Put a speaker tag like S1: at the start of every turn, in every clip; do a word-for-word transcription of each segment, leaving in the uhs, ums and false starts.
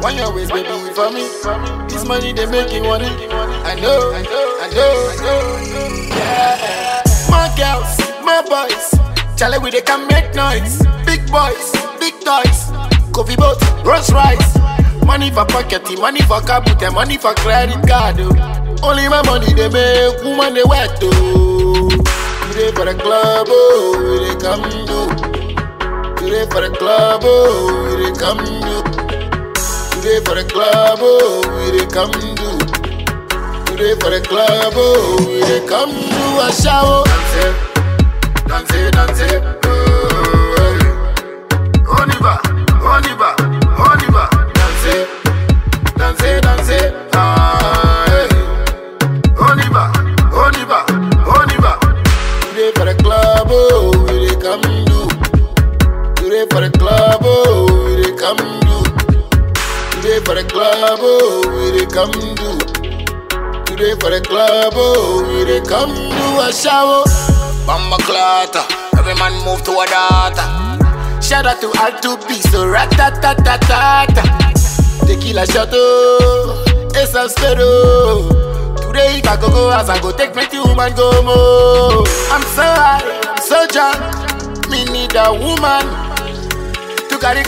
S1: Find your ways, baby, for me. This money they making money. I know, I know, I know, I know. Yeah. My girls, my boys, Charlie with they can make noise. Big boys, big toys, coffee boat, Rolls Royce. Money for pocket, money for kabute, money for credit card. Oh. Only my money they make, woman they wet oh. Today for the club, oh, we they come do. Today for the club, oh, we they come do. Today for the club, oh, we they come do. Today for the club, oh, we they come do a shower. Dance it, dance it, dance it, oh, hey. Oniba, Oniba, Oniba. Dance it, dance it, dance it, ah, hey. Oniba, Oniba, Oniba. Today for the club, oh, we they come do. Today for the club, oh, we they come do. Today for the club, oh, we they come do. Today for the club, oh, we they come do a shower. Bamba clatter, every man move to a data. Shout out to R two B, so rat-ta-ta-ta-ta-ta. Tequila shot, oh, it's a spero. Today if I go go as I go take pretty woman go more. I'm so high, I'm so drunk. Me need a woman to carry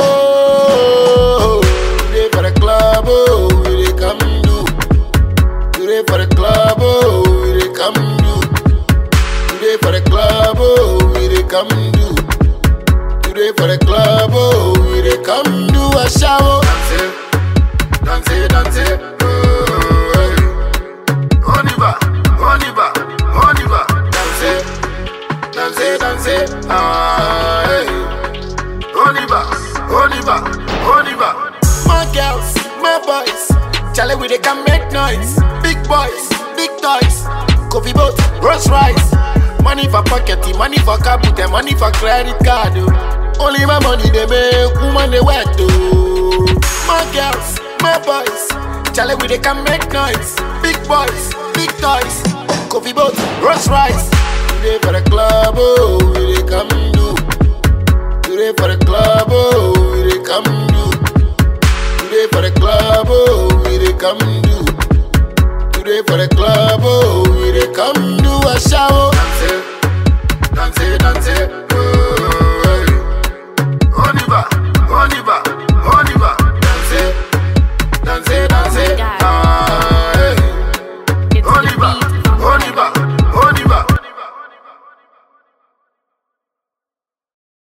S1: go. Today for the club, oh, we they come do. Today for the club, oh, we they come do. Today for the club, oh, we they come do. Today for the club, oh, we they come do a shower. Dance it, dance it, dance it, oh, hey. Oniba, Oniba, Oniba. Dance it, dance it, dance it, ah, hey. Oniba, Oniba, Oniba. My girls, my boys, Charlie with they can make noise. Big boys, big toys, coffee boat, Rolls Royce. Money for pocket, money for kabute, money for credit card. Oh. Only my money they make, woman they wet oh. My girls, my boys, Charlie with they can make noise. Big boys, big toys, coffee boat, Rolls Royce. Today for the club, oh, we they come do. Today for the club, oh, we they come do. Today for the club, oh, we they come do. Today for the club, oh, we they come do.